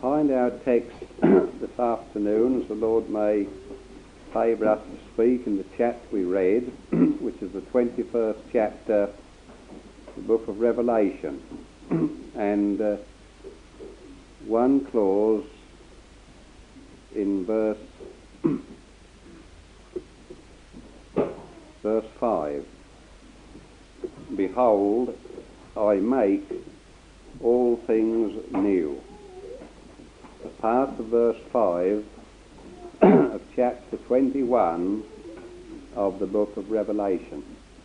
behind our text this afternoon, as the Lord may favour us to speak in the chapter we read, which is the 21st chapter of the book of Revelation, and one clause in verse 5. Behold, I make all things new. The part of verse 5 of chapter 21 of the book of Revelation.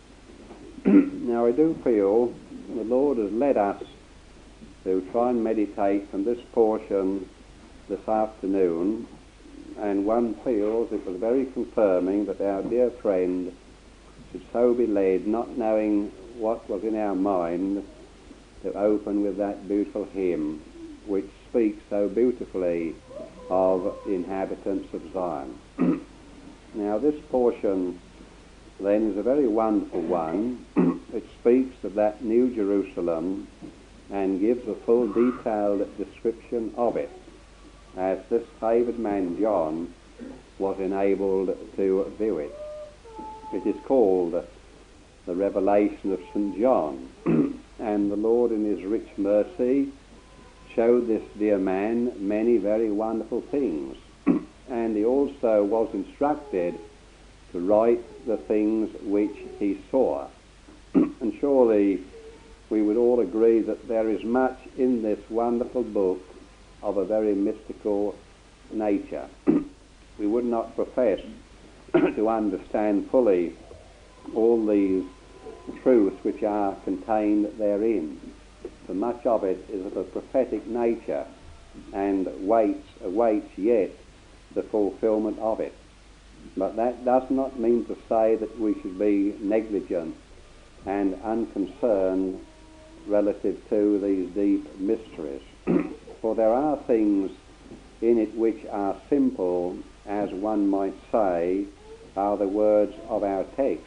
Now I do feel the Lord has led us to try and meditate on this portion this afternoon, and one feels it was very confirming that our dear friend should so be led, not knowing what was in our mind, to open with that beautiful hymn which speaks so beautifully of the inhabitants of Zion. Now this portion then is a very wonderful one. It speaks of that New Jerusalem and gives a full detailed description of it, as this favoured man John was enabled to view it. It is called the Revelation of St. John, and the Lord in his rich mercy showed this dear man many very wonderful things, and he also was instructed to write the things which he saw. And surely we would all agree that there is much in this wonderful book of a very mystical nature. We would not profess to understand fully all these truths which are contained therein, for much of it is of a prophetic nature and awaits yet the fulfillment of it. But that does not mean to say that we should be negligent and unconcerned relative to these deep mysteries. For there are things in it which are simple, as one might say, are the words of our text.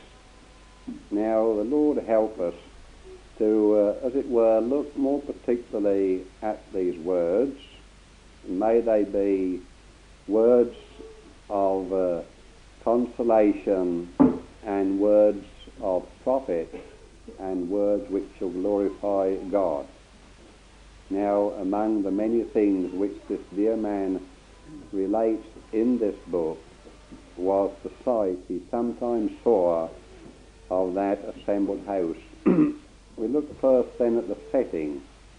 Now the Lord help us to, as it were, look more particularly at these words. May they be words of consolation and words of profit and words which shall glorify God. Now, among the many things which this dear man relates in this book was the sight he sometimes saw of that assembled house. We look first then at the setting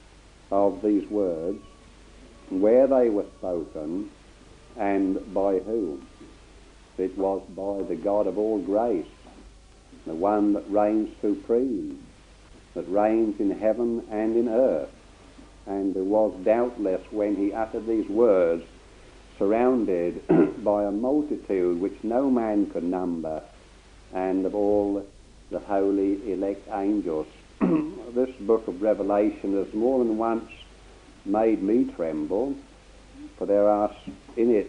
of these words, where they were spoken, and by whom. It was by the God of all grace, the one that reigns supreme, that reigns in heaven and in earth, and who was doubtless, when he uttered these words, surrounded by a multitude which no man could number, and of all the holy elect angels. This book of Revelation has more than once made me tremble, for there are in it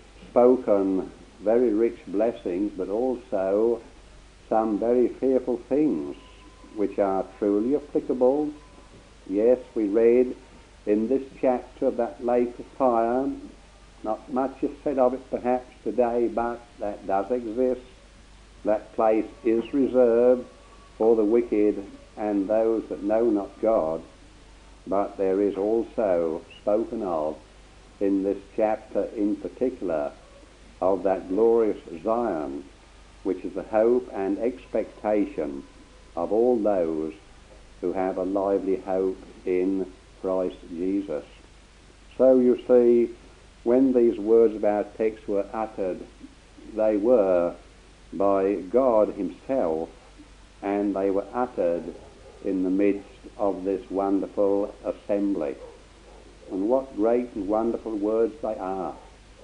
spoken very rich blessings, but also some very fearful things which are truly applicable. Yes, we read in this chapter of that lake of fire. Not much is said of it perhaps today, but that does exist. That place is reserved for the wicked and those that know not God. But there is also spoken of in this chapter in particular of that glorious Zion, which is the hope and expectation of all those who have a lively hope in Christ Jesus. So you see, when these words of our text were uttered, they were by God himself, and they were uttered in the midst of this wonderful assembly. And what great and wonderful words they are.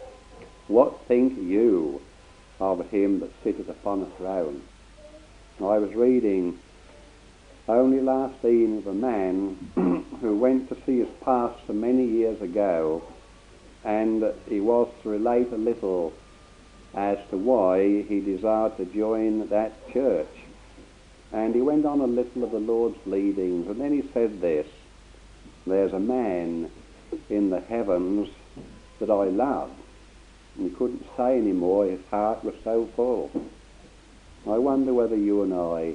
What think you of him that sitteth upon a throne? Now, I was reading only last evening of a man who went to see his pastor many years ago, and he was to relate a little as to why he desired to join that church. And he went on a little of the Lord's leadings, and then he said this: there's a man in the heavens that I love. And he couldn't say any more, his heart was so full. I wonder whether you and I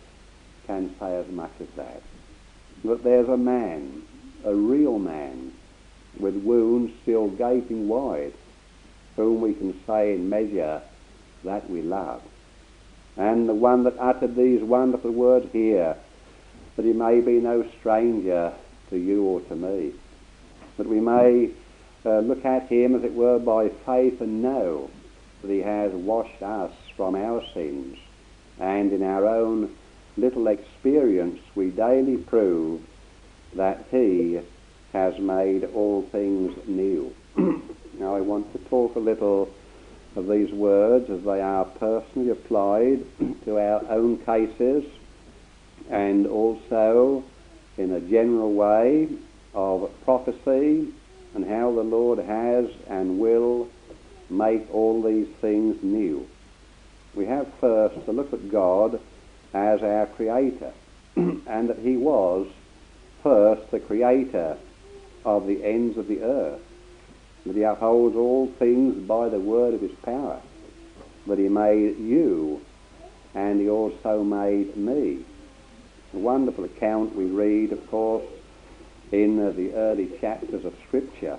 can say as much as that. That there's a man, a real man, with wounds still gaping wide, whom we can say in measure that we love. And the one that uttered these wonderful words here, that he may be no stranger to you or to me, that we may look at him, as it were, by faith and know that he has washed us from our sins, and in our own little experience we daily prove that he has made all things new. Now I want to talk a little of these words as they are personally applied to our own cases, and also in a general way of prophecy and how the Lord has and will make all these things new. We have first to look at God as our Creator, and that he was first the Creator of the ends of the earth, that he upholds all things by the word of his power, that he made you and he also made me. A wonderful account we read, of course, in the early chapters of Scripture,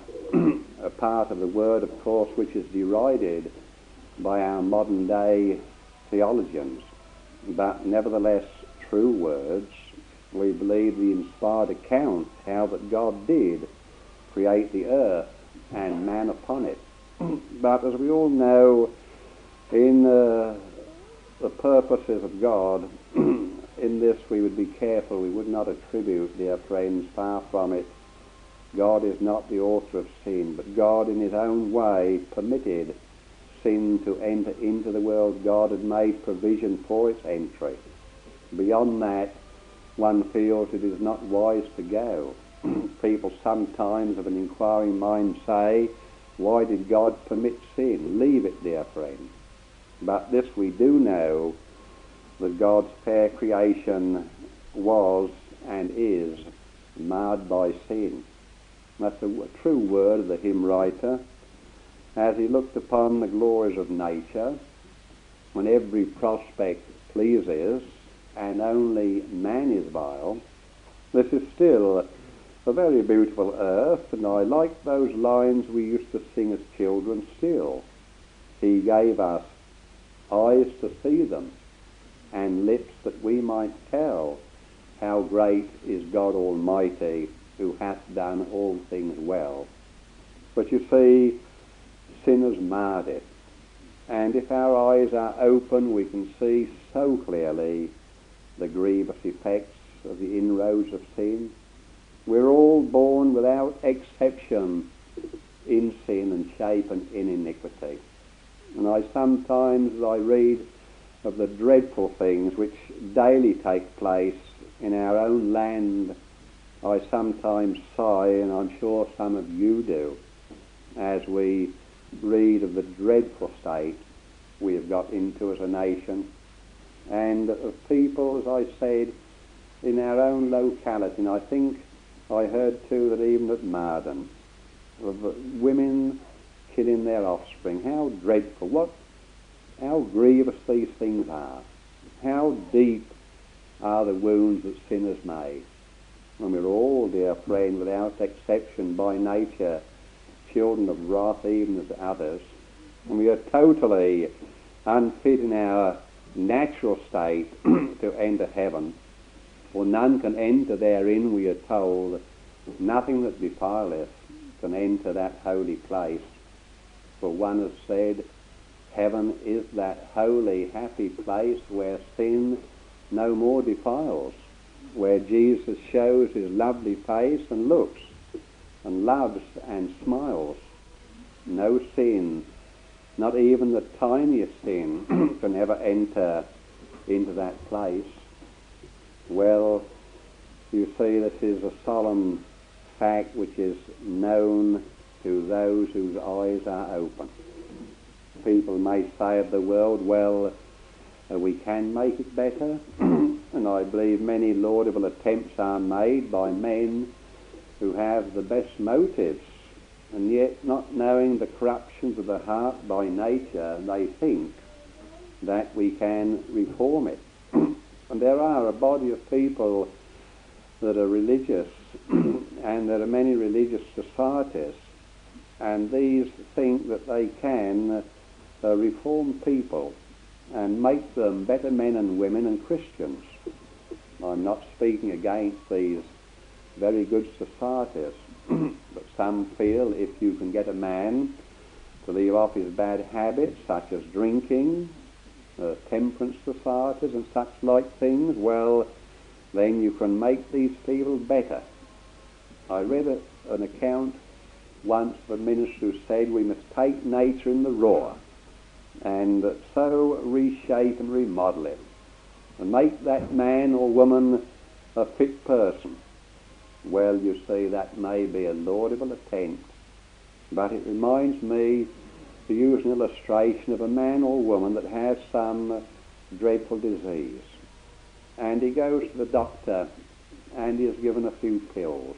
a part of the word, of course, which is derided by our modern day theologians, but nevertheless true words. We believe the inspired account how that God did create the earth and man upon it. But as we all know, in the purposes of God, in this we would be careful. We would not attribute, dear friends, far from it. God is not the author of sin, but God in his own way permitted sin to enter into the world. God had made provision for its entry. Beyond that, one feels it is not wise to go. People sometimes of an inquiring mind say, why did God permit sin? Leave it, dear friend. But this we do know, that God's fair creation was and is marred by sin. That's a true word of the hymn writer. As he looked upon the glories of nature, when every prospect pleases and only man is vile, this is still a very beautiful earth, and I like those lines we used to sing as children still. He gave us eyes to see them, and lips that we might tell how great is God Almighty, who hath done all things well. But you see, sin has marred it, and if our eyes are open, we can see so clearly the grievous effects of the inroads of sin. We're all born without exception in sin and shapen in iniquity. And I sometimes, as I read of the dreadful things which daily take place in our own land, I sometimes sigh, and I'm sure some of you do, as we read of the dreadful state we have got into as a nation, and of people, as I said, in our own locality. And I think I heard too that even at Marden, of women killing their offspring. How dreadful, how grievous these things are. How deep are the wounds that sin has made. And we're all, dear friend, without exception, by nature, children of wrath, even as others. And we are totally unfit in our natural state to enter heaven. For none can enter therein, we are told. Nothing that defileth can enter that holy place. For one has said, heaven is that holy, happy place where sin no more defiles, where Jesus shows his lovely face and looks and loves and smiles. No sin, not even the tiniest sin, can ever enter into that place. Well, you see, this is a solemn fact which is known to those whose eyes are open. People may say of the world, well, we can make it better, and I believe many laudable attempts are made by men who have the best motives, and yet not knowing the corruptions of the heart by nature, they think that we can reform it. And there are a body of people that are religious, and there are many religious societies, and these think that they can reform people and make them better men and women and Christians. I'm not speaking against these very good societies, but some feel if you can get a man to leave off his bad habits, such as drinking, temperance societies and such like things, well, then you can make these people better. I read an account once of a minister who said we must take nature in the raw and so reshape and remodel it and make that man or woman a fit person. Well, you see, that may be a laudable attempt, but it reminds me to use an illustration of a man or woman that has some dreadful disease, and he goes to the doctor and he is given a few pills.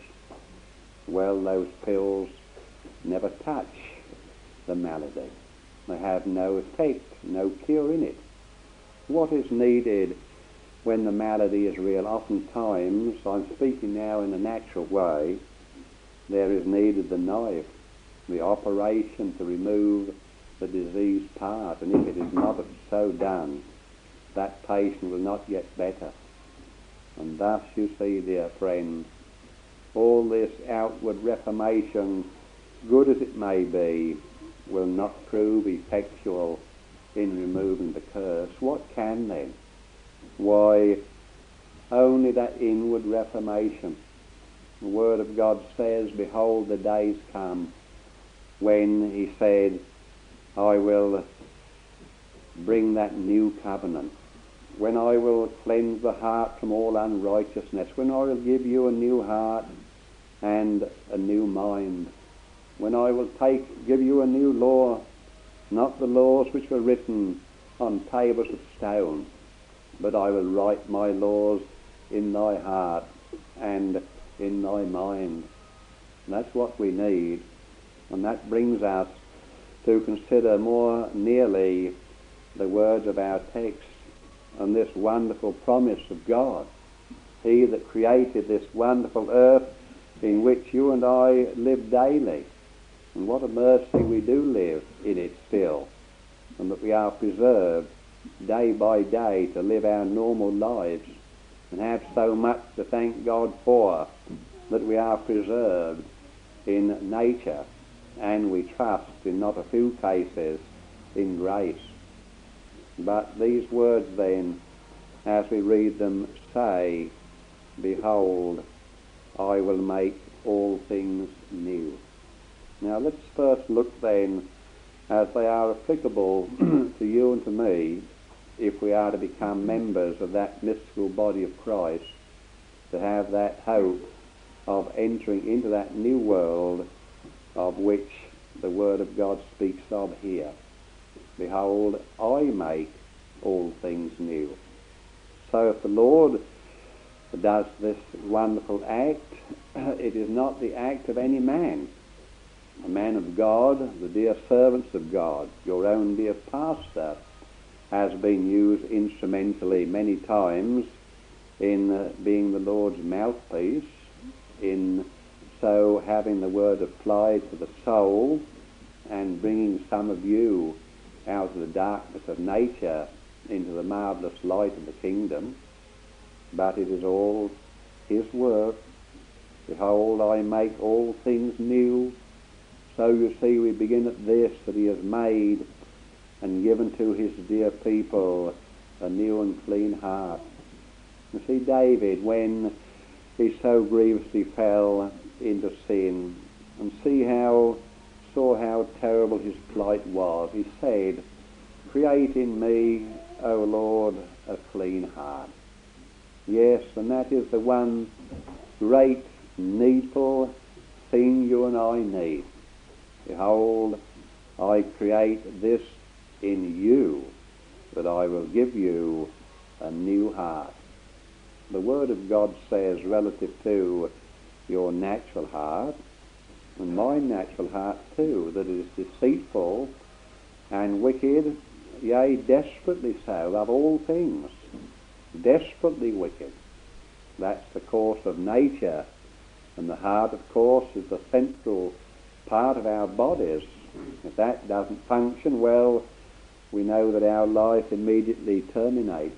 Well, those pills never touch the malady. They have no effect, no cure in it. What is needed when the malady is real? Oftentimes, I'm speaking now in a natural way, there is needed the knife, the operation to remove the diseased part, and if it is not so done, that patient will not get better. And thus, you see, dear friend, all this outward reformation, good as it may be, will not prove effectual in removing the curse. What can then? Why, only that inward reformation. The Word of God says, behold, the days come when, he said, I will bring that new covenant, when I will cleanse the heart from all unrighteousness, when I will give you a new heart and a new mind, when I will give you a new law, not the laws which were written on tables of stone, but I will write my laws in thy heart and in thy mind. And that's what we need, and that brings us to consider more nearly the words of our text and this wonderful promise of God. He that created this wonderful earth in which you and I live daily, and what a mercy we do live in it still, and that we are preserved day by day to live our normal lives and have so much to thank God for, that we are preserved in nature, and we trust in not a few cases in grace. But these words then, as we read them, say, behold, I will make all things new. Now let's first look then, as they are applicable to you and to me, if we are to become members of that mystical body of Christ, to have that hope of entering into that new world of which the Word of God speaks of here. Behold, I make all things new. So if the Lord does this wonderful act, it is not the act of any man. A man of God, the dear servants of God, your own dear pastor, has been used instrumentally many times in being the Lord's mouthpiece, in so having the word applied to the soul and bringing some of you out of the darkness of nature into the marvellous light of the kingdom. But it is all his work. Behold, I make all things new. So you see, we begin at this, that he has made and given to his dear people a new and clean heart. You see, David, when he so grievously fell into sin, and saw how terrible his plight was, he said, create in me, O Lord, a clean heart. Yes, and that is the one great needful thing you and I need. Behold, I create this in you, that I will give you a new heart. The Word of God says, relative to your natural heart, and my natural heart too, that is deceitful and wicked, yea, desperately so, of all things, desperately wicked. That's the course of nature, and the heart, of course, is the central part of our bodies. If that doesn't function well, we know that our life immediately terminates.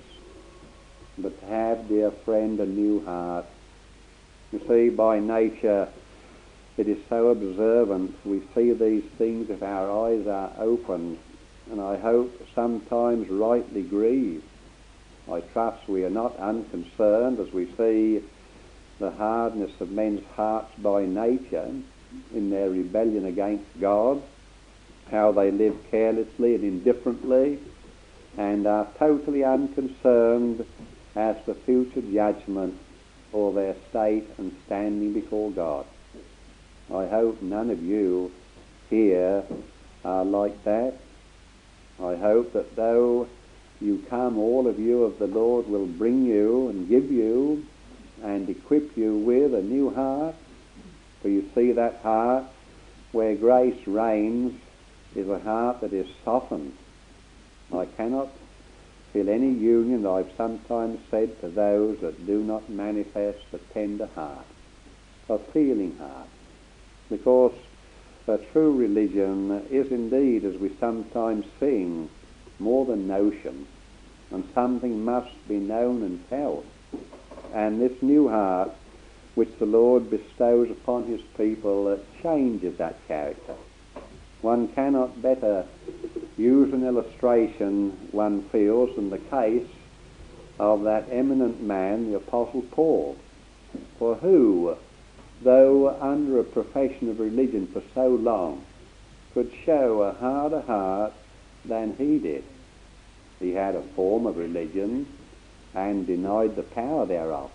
But to have, dear friend, a new heart, you see, by nature it is so observant. We see these things if our eyes are opened, and I hope sometimes rightly grieve. I trust we are not unconcerned as we see the hardness of men's hearts by nature in their rebellion against God, how they live carelessly and indifferently, and are totally unconcerned as to future judgment or their state and standing before God. I hope none of you here are like that. I hope that though you come, all of you of the Lord will bring you and give you and equip you with a new heart. For you see, that heart where grace reigns is a heart that is softened. I cannot feel any union, I've sometimes said, to those that do not manifest a tender heart, a feeling heart, because a true religion is indeed, as we sometimes sing, more than notion, and something must be known and felt. And this new heart which the Lord bestows upon his people changes that character. One cannot better use an illustration, one feels, in the case of that eminent man, the Apostle Paul, for who, though under a profession of religion for so long, could show a harder heart than he did. He had a form of religion and denied the power thereof.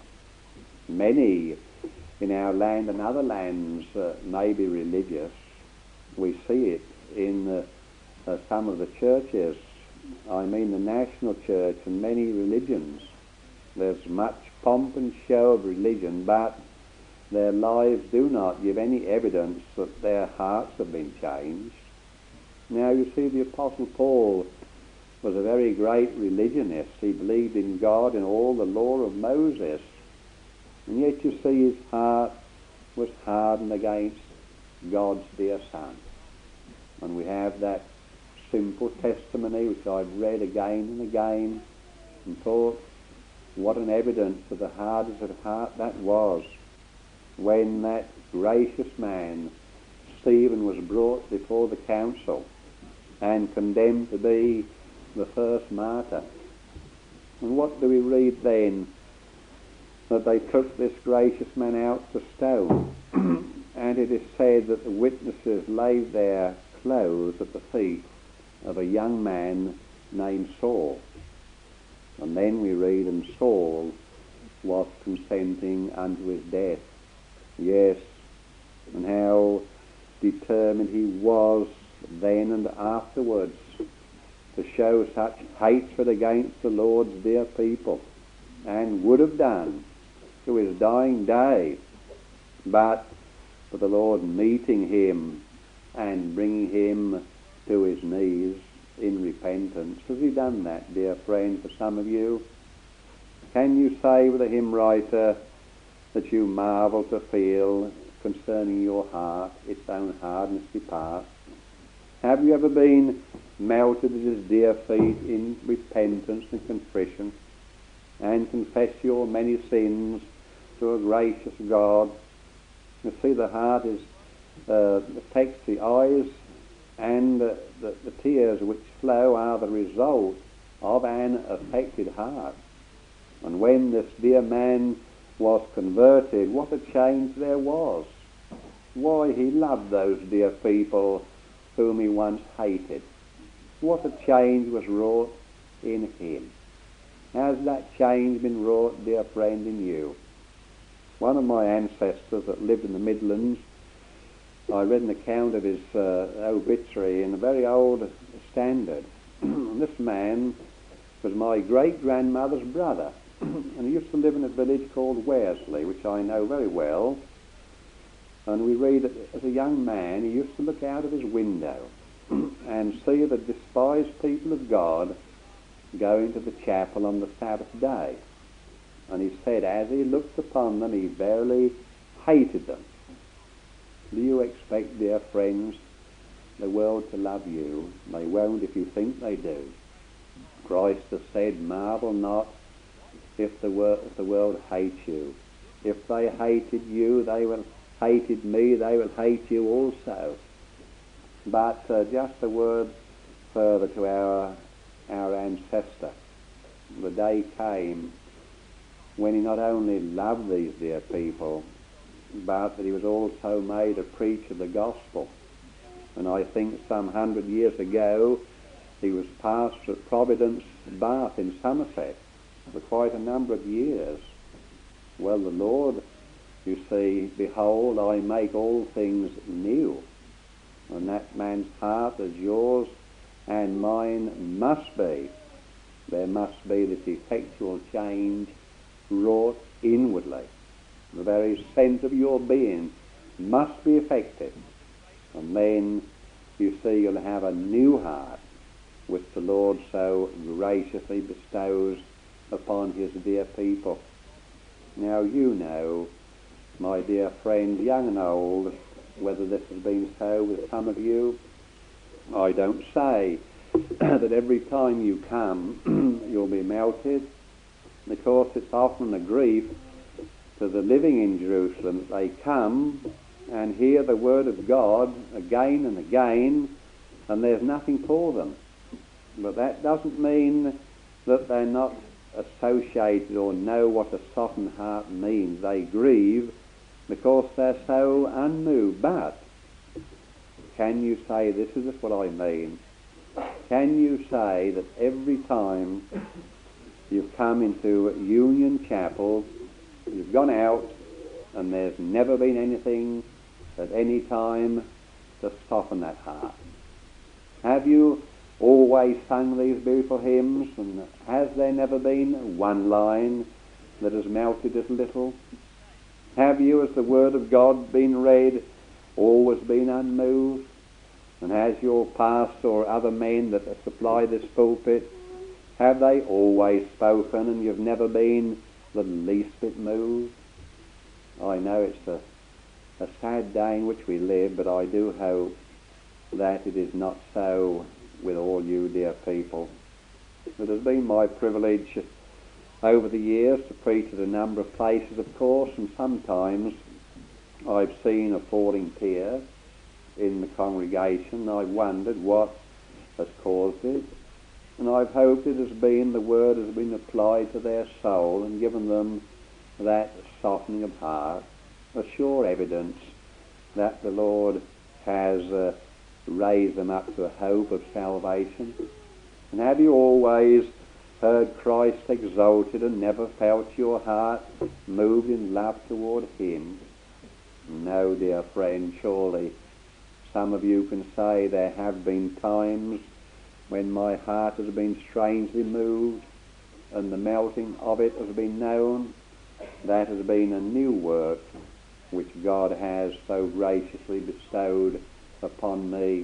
Many in our land and other lands may be religious. We see it in some of the churches, I mean the national church and many religions. There's much pomp and show of religion, but their lives do not give any evidence that their hearts have been changed. Now you see, the Apostle Paul was a very great religionist. He believed in God and all the law of Moses. And yet you see his heart was hardened against God's dear Son. And we have that simple testimony which I've read again and again and thought, what an evidence of the hardness of heart that was when that gracious man, Stephen, was brought before the council and condemned to be the first martyr. And what do we read then? That they took this gracious man out to stone, and it is said that the witnesses laid their clothes at the feet of a young man named Saul. And then we read, and Saul was consenting unto his death. Yes, and how determined he was then and afterwards to show such hatred against the Lord's dear people, and would have done to his dying day, but for the Lord meeting him and bringing him to his knees in repentance. Has he done that, dear friend, for some of you? Can you say with a hymn writer that you marvel to feel concerning your heart, its own hardness depart? Have you ever been melted at his dear feet in repentance and contrition, and confess your many sins to a gracious God? You see, the heart is affects the eyes, and the tears which flow are the result of an affected heart. And when this dear man was converted, what a change there was. Why, he loved those dear people whom he once hated. What a change was wrought in him. Has that change been wrought, dear friend, in you? One of my ancestors that lived in the Midlands, I read an account of his obituary in a very old Standard. And this man was my great-grandmother's brother. And he used to live in a village called Worsley, which I know very well. And we read that as a young man he used to look out of his window and see the despised people of God going to the chapel on the Sabbath day. And he said as he looked upon them he verily hated them. Do you expect, dear friends, the world to love you? They won't if you think they do. Christ has said, marvel not if the world hates you. If they hated you, hated me, they will hate you also. But just a word further to our ancestor. The day came when he not only loved these dear people, but that he was also made a preacher of the gospel. And I think some 100 years ago he was pastor at Providence Bath in Somerset for quite a number of years. Well, the Lord, you see, behold, I make all things new. And that man's heart, as yours and mine must be, there must be this effectual change wrought inwardly. The very sense of your being must be affected. And then, you see, you'll have a new heart, which the Lord so graciously bestows upon his dear people. Now you know, my dear friends, young and old, whether this has been so with some of you. I don't say that every time you come you'll be melted. Of course, it's often a grief to the living in Jerusalem that they come and hear the word of God again and again, and there's nothing for them. But that doesn't mean that they're not associated or know what a softened heart means. They grieve because they're so unmoved. But can you say, this is just what I mean, can you say that every time you've come into Union Chapel, you've gone out and there's never been anything at any time to soften that heart? Have you always sung these beautiful hymns, and has there never been one line that has melted us a little? Have you, as the Word of God been read, always been unmoved? And has your pastor or other men that supply this pulpit, have they always spoken and you've never been the least bit moved? I know it's a sad day in which we live, but I do hope that it is not so with all you dear people. It has been my privilege over the years to preach at a number of places, of course, and sometimes I've seen a falling tear in the congregation. I've wondered what has caused it, and I've hoped it has been the word has been applied to their soul and given them that softening of heart, a sure evidence that the Lord has raised them up to a hope of salvation. And have you always heard Christ exalted and never felt your heart moved in love toward him? No, dear friend, surely some of you can say, there have been times when my heart has been strangely moved and the melting of it has been known. That has been a new work which God has so graciously bestowed upon me.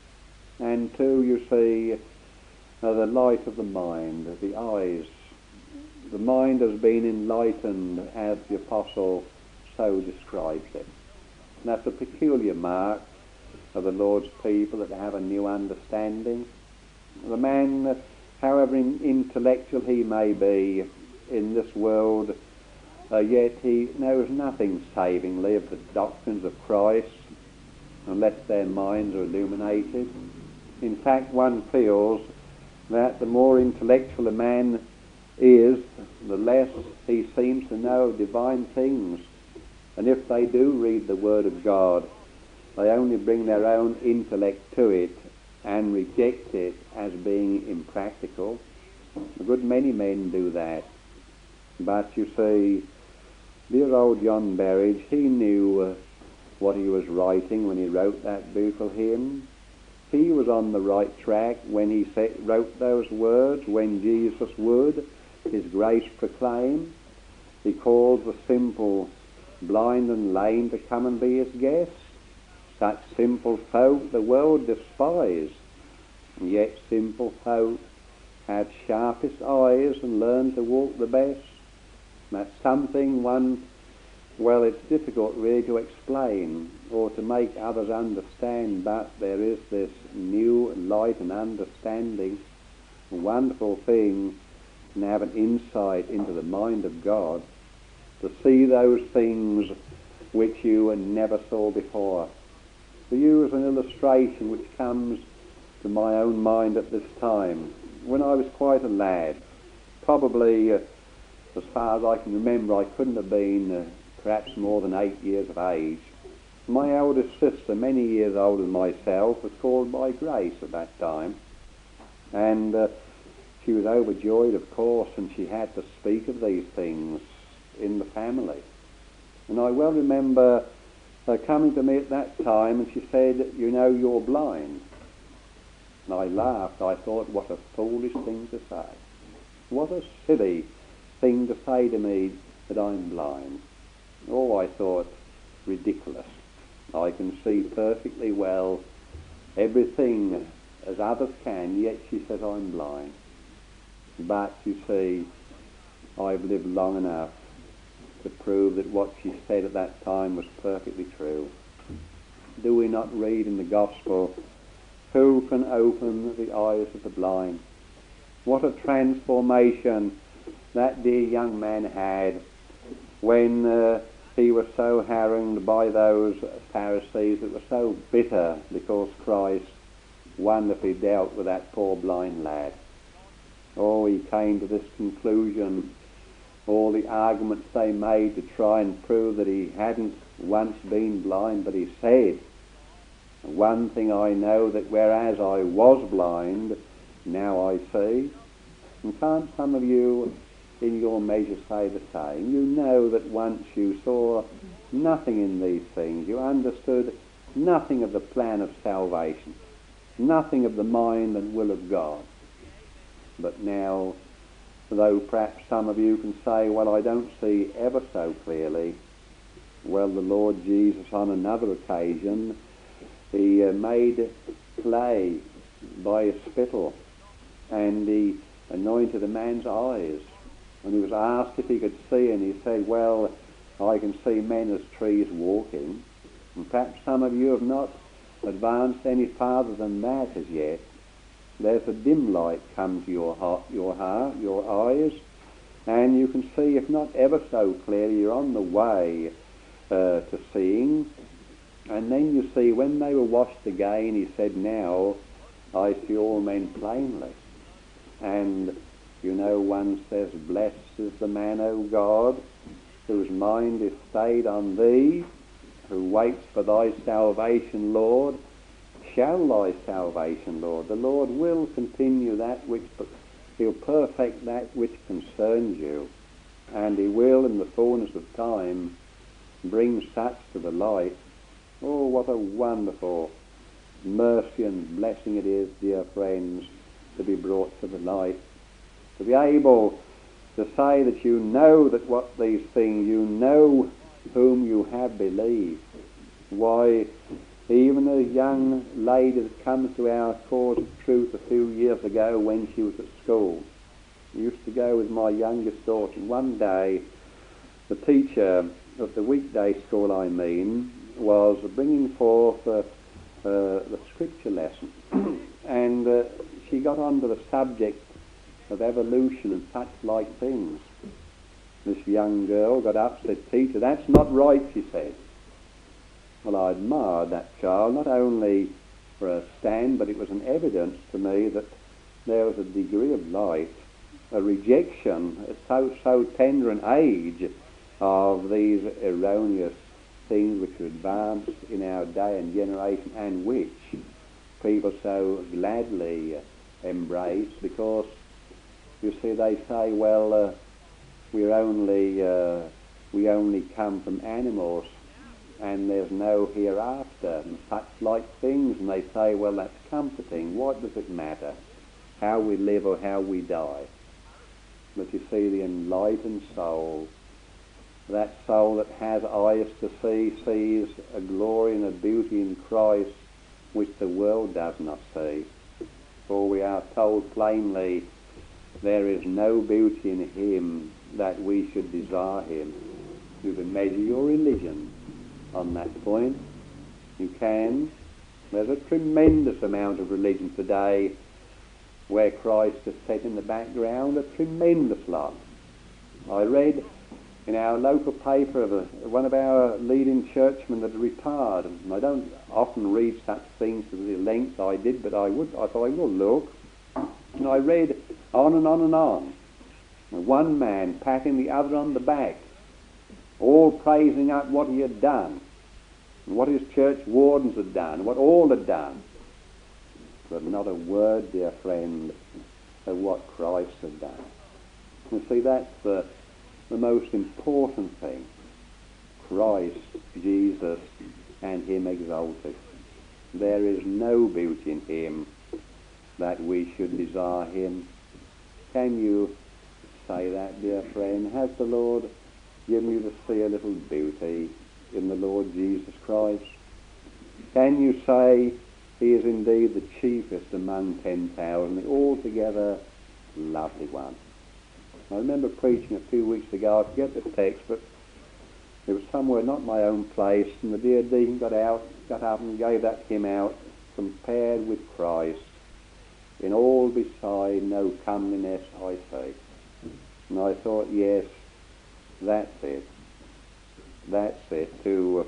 And too, you see, the light of the mind, the eyes. The mind has been enlightened as the Apostle so describes it. And that's a peculiar mark of the Lord's people, that have a new understanding. The man, however intellectual he may be in this world, yet he knows nothing savingly of the doctrines of Christ unless their minds are illuminated. In fact, one feels that the more intellectual a man is, the less he seems to know divine things. And if they do read the Word of God, they only bring their own intellect to it and reject it as being impractical. A good many men do that. But you see, dear old John Berridge, he knew what he was writing when he wrote that beautiful hymn. He was on the right track when he wrote those words, when Jesus would his grace proclaim. He called the simple blind and lame to come and be his guests. Such simple folk the world despise, and yet simple folk have sharpest eyes and learn to walk the best. That's something well, it's difficult really to explain or to make others understand, but there is this new light and understanding, a wonderful thing, and have an insight into the mind of God, to see those things which you never saw before. To use an illustration which comes to my own mind at this time, when I was quite a lad, probably as far as I can remember, I couldn't have been perhaps more than 8 years of age. My eldest sister, many years older than myself, was called by Grace at that time, and she was overjoyed, of course, and she had to speak of these things in the family. And I well remember her coming to me at that time, and she said, "You know, you're blind." And I laughed. I thought, what a foolish thing to say. What a silly thing to say to me, that I'm blind. Oh, I thought, ridiculous. I can see perfectly well everything as others can, yet she says I'm blind. But you see, I've lived long enough to prove that what she said at that time was perfectly true. Do we not read in the Gospel, "Who can open the eyes of the blind?" What a transformation that dear young man had when he was so harangued by those Pharisees that were so bitter because Christ wonderfully dealt with that poor blind lad. Oh, he came to this conclusion. All the arguments they made to try and prove that he hadn't once been blind, but he said, "One thing I know, that whereas I was blind, now I see." And can't some of you in your measure say the same? You know that once you saw nothing in these things, you understood nothing of the plan of salvation, nothing of the mind and will of God. But now, though perhaps some of you can say, "Well, I don't see ever so clearly," well, the Lord Jesus on another occasion, he made clay by his spittle, and he anointed a man's eyes, and he was asked if he could see, and he said, "Well, I can see men as trees walking." And perhaps some of you have not advanced any farther than that as yet. There's a dim light come to your heart, your eyes, and you can see, if not ever so clearly, you're on the way to seeing. And then you see, when they were washed again, he said, "Now I see all men plainly." And you know, one says, "Blessed is the man, O God, whose mind is stayed on thee, who waits for thy salvation, Lord. Shall thy salvation, Lord." The Lord will continue that which, he'll perfect that which concerns you, and he will, in the fullness of time, bring such to the light. Oh, what a wonderful mercy and blessing it is, dear friends, to be brought to the light, to be able to say that you know that what these things, you know whom you have believed. Why, even a young lady that comes to our cause of truth a few years ago when she was at school, I used to go with my youngest daughter. One day, the teacher of the weekday school, was bringing forth the scripture lesson, and she got onto the subject of evolution and such like things. This young girl got up and said, "Teacher, that's not right," she said. Well, I admired that child, not only for her stand, but it was an evidence to me that there was a degree of light, a rejection at so tender an age of these erroneous things which are advanced in our day and generation, and which people so gladly embrace, because you see, they say, "Well, we only come from animals, and there's no hereafter," and such like things, and they say, "Well, that's comforting. What does it matter how we live or how we die?" But you see, the enlightened soul that soul that has eyes to see sees a glory and a beauty in Christ which the world does not see. For we are told plainly, there is no beauty in him that we should desire him. You can measure your religion on that point. You can. There's a tremendous amount of religion today where Christ is set in the background, a tremendous lot. I read in our local paper of one of our leading churchmen that retired, and I don't often read such things to the length I did, but I thought I will look. And I read on and on and on. And one man patting the other on the back, all praising up what he had done, and what his church wardens had done, what all had done. But not a word, dear friend, of what Christ had done. You see, that's the most important thing. Christ, Jesus, and him exalted. There is no beauty in him that we should desire him. Can you say that, dear friend? Has the Lord given you to see a little beauty in the Lord Jesus Christ? Can you say he is indeed the chiefest among 10,000, the altogether lovely one? I remember preaching a few weeks ago, I forget the text, but it was somewhere not my own place, and the dear deacon got up and gave that hymn out, compared with Christ, in all beside no comeliness I see. And I thought, yes, that's it. That's it, to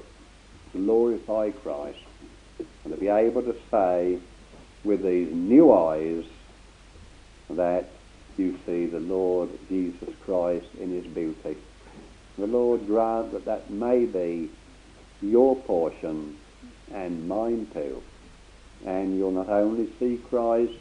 glorify Christ, and to be able to say with these new eyes that you see the Lord Jesus Christ in his beauty. The Lord grant that that may be your portion and mine too. And you'll not only see Christ,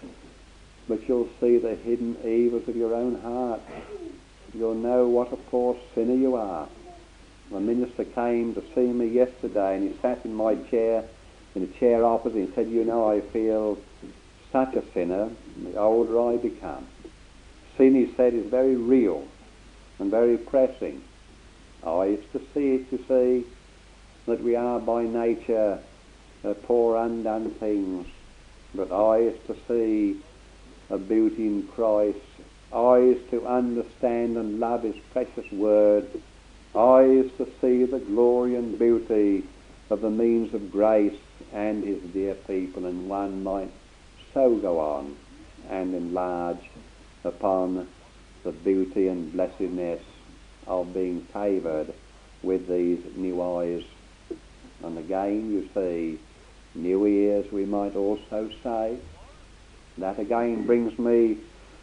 but you'll see the hidden evils of your own heart. You'll know what a poor sinner you are. A minister came to see me yesterday, and he sat in my chair, in a chair opposite, and said, you know, I feel such a sinner the older I become. Sin, he said, is very real and very pressing. Eyes to see it, you see, that we are by nature poor undone things, but eyes to see a beauty in Christ, eyes to understand and love his precious word, eyes to see the glory and beauty of the means of grace and his dear people, and one might so go on and enlarge upon the beauty and blessedness of being favoured with these new eyes. And again, you see, new ears, we might also say. That again brings me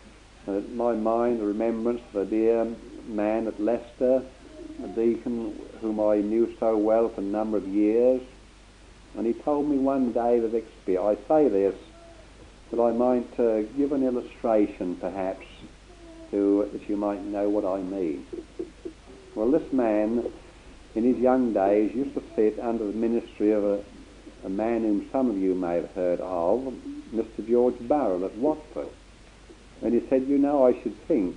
my mind the remembrance of a dear man at Leicester, a deacon whom I knew so well for a number of years, and he told me one day that I say this that I might give an illustration perhaps that you might know what I mean. Well, this man in his young days used to sit under the ministry of a man whom some of you may have heard of, Mr. George Burrell at Watford. And he said, you know, I should think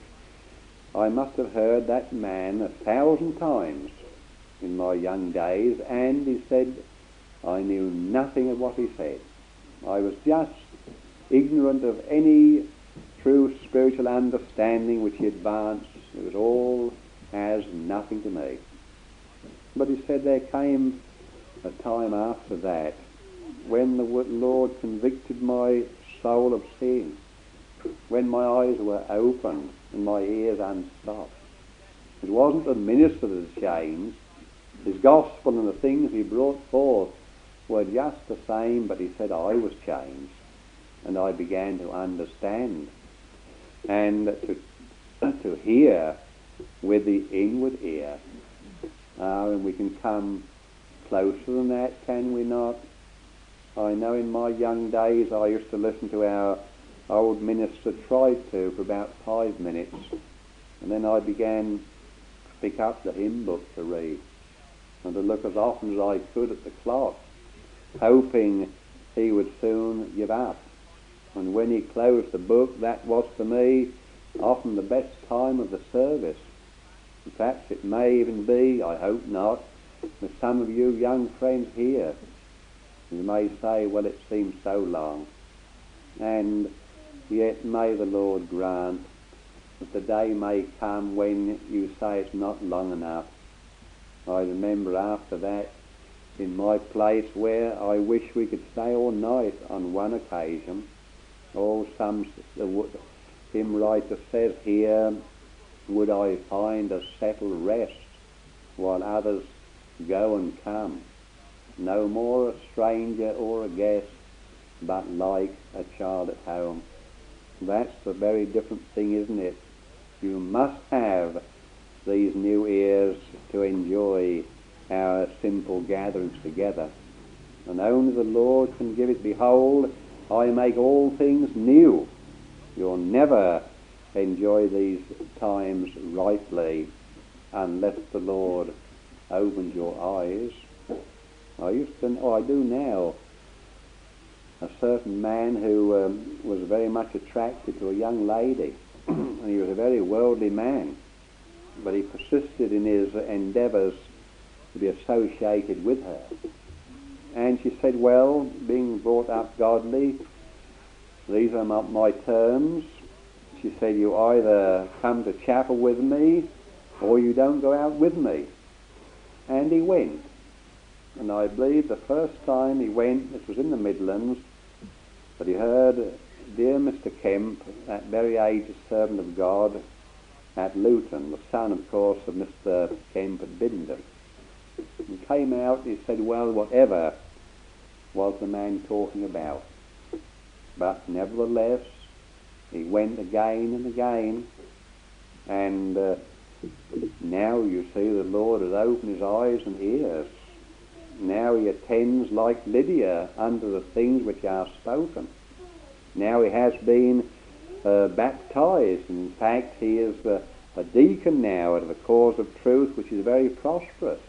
I must have heard that man 1,000 times in my young days, and he said, I knew nothing of what he said. I was just ignorant of any true spiritual understanding which he advanced. It was all as nothing to me. But he said there came a time after that when the Lord convicted my soul of sin, when my eyes were opened and my ears unstopped. It wasn't the minister that had changed. His gospel and the things he brought forth were just the same, but he said I was changed, and I began to understand and to hear with the inward ear. And we can come closer than that, can we not? I know in my young days I used to listen to our old minister, tried to, for about 5 minutes, and then I began to pick up the hymn book to read and to look as often as I could at the clock, hoping he would soon give up. And when he closed the book, that was for me often the best time of the service. Perhaps it may even be, I hope not, with some of you young friends here. You may say, well, it seems so long. And yet may the Lord grant that the day may come when you say it's not long enough. I remember after that in my place where I wish we could stay all night on one occasion. The hymn writer says here, would I find a settled rest while others go and come, no more a stranger or a guest, but like a child at home. That's a very different thing, isn't it? You must have these new ears to enjoy our simple gatherings together, and only the Lord can give it. Behold, I make all things new. You'll never enjoy these times rightly unless the Lord opens your eyes. I do now. A certain man who was very much attracted to a young lady, and he was a very worldly man, but he persisted in his endeavours to be associated with her. And she said, well, being brought up godly, these are my terms. She said, you either come to chapel with me or you don't go out with me. And he went. And I believe the first time he went, this was in the Midlands, but he heard dear Mr. Kemp, that very aged servant of God at Luton, the son, of course, of Mr. Kemp at Biddenden. He came out and he said, well, whatever was the man talking about? But nevertheless, he went again and again, and now you see the Lord has opened his eyes and ears. Now he attends like Lydia unto the things which are spoken. Now he has been baptized. In fact, he is a deacon now of the cause of truth, which is very prosperous.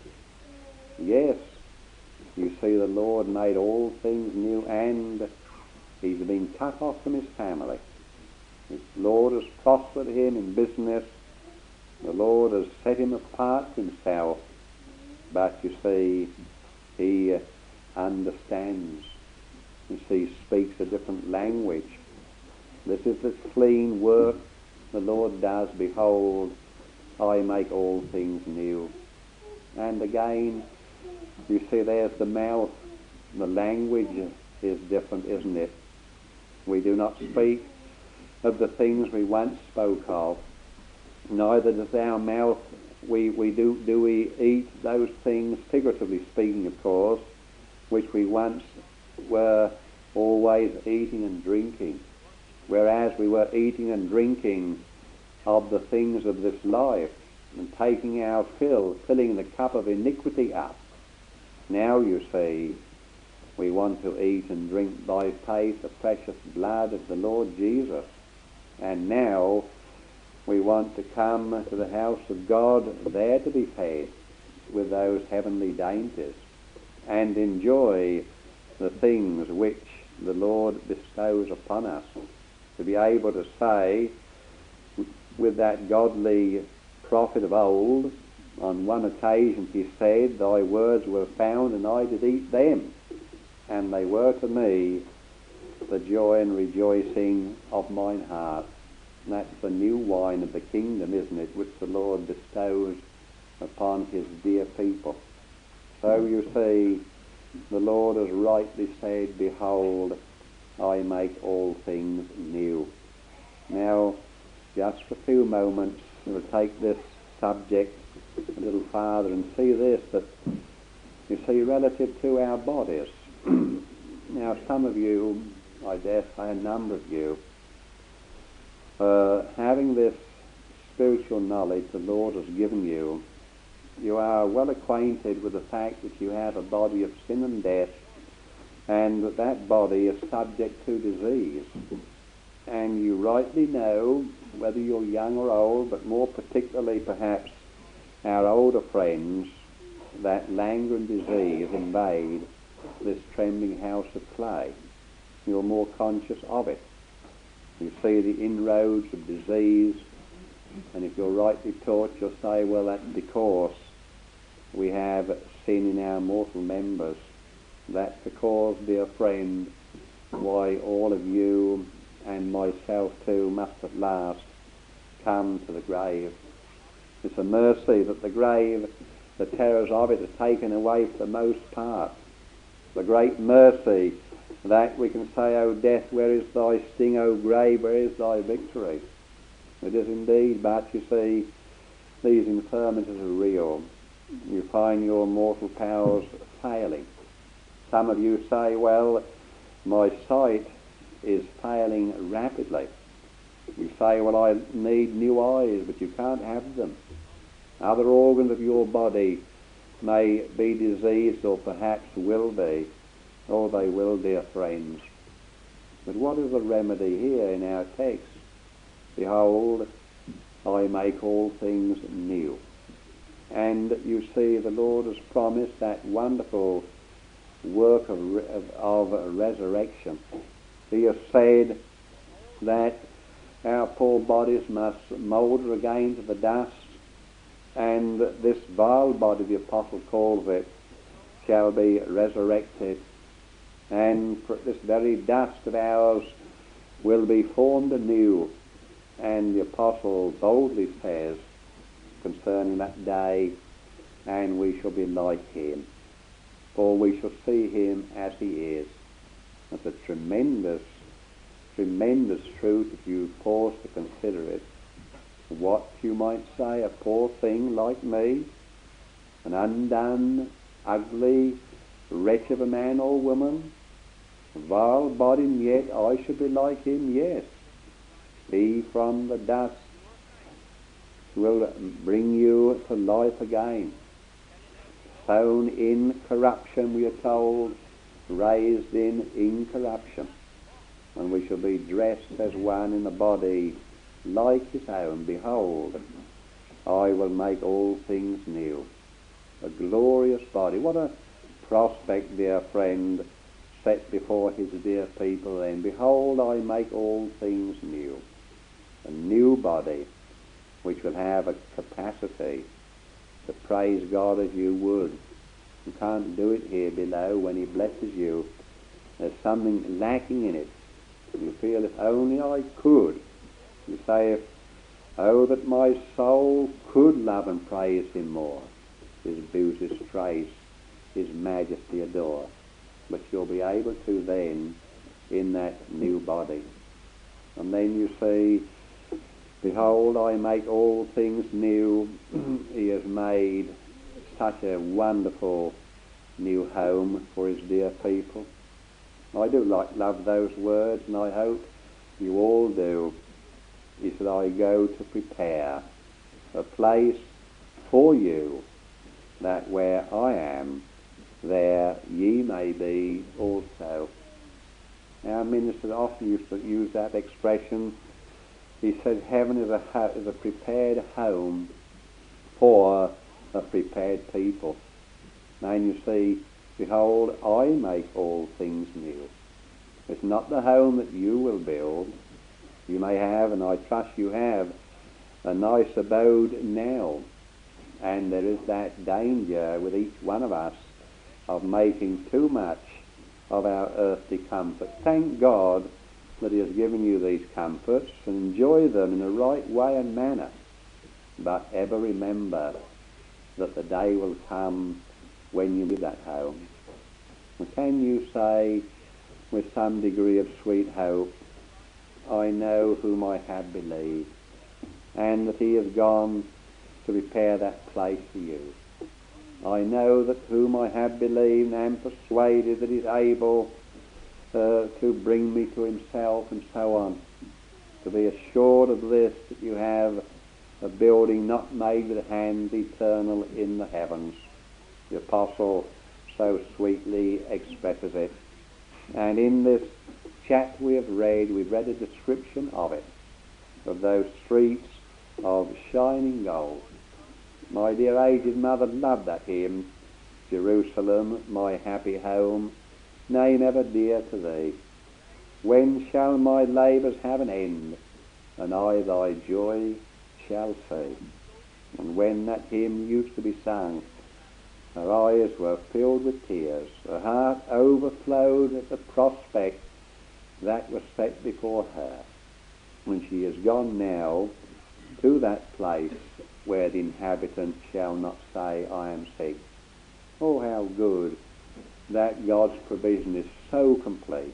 Yes, you see the Lord made all things new, and he's been cut off from his family. The Lord has prospered him in business. The Lord has set him apart to himself. But you see, he understands. You see, speaks a different language. This is the clean work the Lord does. Behold, I make all things new. And again, you see, there's the mouth. The language is different, isn't it? We do not speak of the things we once spoke of. Neither does our mouth. We eat those things, figuratively speaking, of course, which we once were always eating and drinking. Whereas we were eating and drinking of the things of this life and taking our fill, filling the cup of iniquity up. Now, you see, we want to eat and drink by faith the precious blood of the Lord Jesus. And now we want to come to the house of God, there to be fed with those heavenly dainties and enjoy the things which the Lord bestows upon us. To be able to say, with that godly prophet of old, on one occasion he said, thy words were found and I did eat them, and they were to me the joy and rejoicing of mine heart. And that's the new wine of the kingdom, isn't it, which the Lord bestows upon his dear people. So you see, the Lord has rightly said, behold, I make all things new. Now, just for a few moments, we'll take this subject a little farther and see this, that you see, relative to our bodies. Now, some of you, I dare say a number of you, having this spiritual knowledge the Lord has given you, you are well acquainted with the fact that you have a body of sin and death, and that that body is subject to disease. And you rightly know, whether you're young or old, but more particularly perhaps our older friends, that languor and disease invade this trembling house of clay. You're more conscious of it. You see the inroads of disease And if you're rightly taught, you'll say, well, that's because we have sin in our mortal members. That's the cause, dear friend, why all of you and myself too must at last come to the grave. It's a mercy that the grave, the terrors of it, are taken away for the most part. The great mercy that we can say, O death, where is thy sting? O grave, where is thy victory? It is indeed, but you see, these infirmities are real. You find your mortal powers failing. Some of you say, well, my sight is failing rapidly. You say, well, I need new eyes, but you can't have them. Other organs of your body may be diseased, or perhaps will be, or they will, dear friends. But what is the remedy here in our text? Behold, I make all things new. And you see, the Lord has promised that wonderful work of resurrection. He has said that our poor bodies must moulder again to the dust, and this vile body, the apostle calls it, shall be resurrected, and this very dust of ours will be formed anew. And the apostle boldly says concerning that day, and we shall be like him, for we shall see him as he is. That's a tremendous, tremendous truth if you pause to consider it. What, you might say, a poor thing like me, an undone, ugly wretch of a man or woman, a vile body, and yet I should be like him, yes. He from the dust will bring you to life again. Sown in corruption, we are told, raised in incorruption. And we shall be dressed as one in a body like his own. Behold, I will make all things new. A glorious body. What a prospect, dear friend, set before his dear people then. Behold, I make all things new. A new body which will have a capacity to praise God as you would. You can't do it here below when he blesses you. There's something lacking in it. You feel, if only I could. You say, oh, that my soul could love and praise him more, his beauty's trace, his majesty adore. But you'll be able to then in that new body. And then you see, behold, I make all things new. He has made such a wonderful new home for his dear people. I do love those words, and I hope you all do. He said, I go to prepare a place for you, that where I am, there ye may be also. Our minister often used to use that expression. He said, heaven is a prepared home for a prepared people. And you see, behold, I make all things new. It's not the home that you will build. You may have, and I trust you have, a nice abode now. And there is that danger with each one of us of making too much of our earthly comfort. Thank God that he has given you these comforts, and enjoy them in a right way and manner. But ever remember that the day will come when you leave that home. And can you say with some degree of sweet hope, I know whom I have believed, and that he has gone to prepare that place for you. I know that whom I have believed, and am persuaded that he is able to bring me to himself, and so on. To be assured of this, that you have a building not made with hands, eternal in the heavens. The apostle so sweetly expresses it. And in this chapter we've read a description of it, of those streets of shining gold. My dear aged mother loved that hymn, Jerusalem, my happy home, name ever dear to thee. When shall my labours have an end, and I thy joy shall see. And when that hymn used to be sung, her eyes were filled with tears. Her heart overflowed at the prospect that was set before her. And she has gone now to that place where the inhabitants shall not say, I am sick. Oh, how good that God's provision is so complete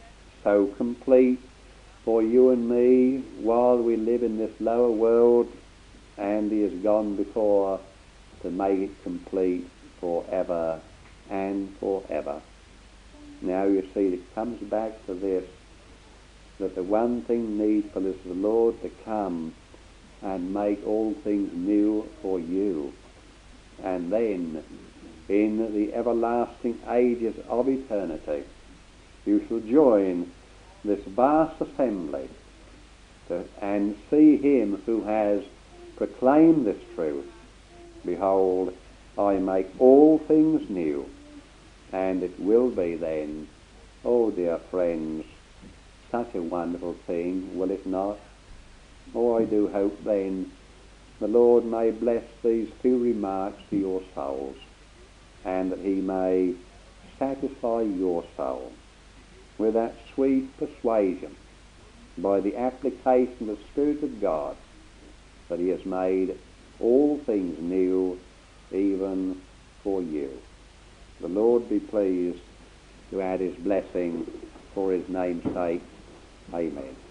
for you and me while we live in this lower world, and he has gone before to make it complete forever and forever. Now you see, it comes back to this, that the one thing needful is the Lord to come and make all things new for you. And then, in the everlasting ages of eternity, you shall join this vast assembly and see him who has proclaimed this truth. Behold, I make all things new. And it will be then, oh dear friends, such a wonderful thing, will it not? Oh, I do hope then the Lord may bless these few remarks to your souls, and that he may satisfy your soul with that sweet persuasion by the application of the Spirit of God that he has made all things new even for you. The Lord be pleased to add his blessing for his name's sake. Amen.